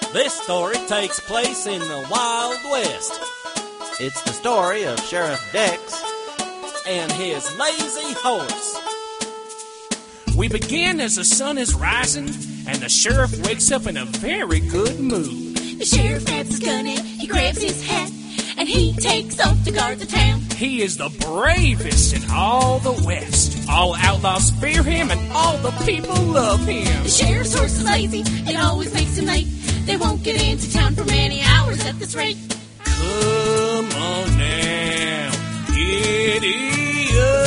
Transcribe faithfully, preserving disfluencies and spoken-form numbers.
This story takes place in the Wild West. It's the story of Sheriff Dix and his lazy horse. We begin as the sun is rising, and the sheriff wakes up in a very good mood. The sheriff grabs his gun and he grabs his hat, and he takes off to guard the town. He is the bravest in all the West. All outlaws fear him, and all the people love him. The sheriff's horse is lazy, it always makes him late. They won't get into town for many hours at this rate. Come on now, giddy up.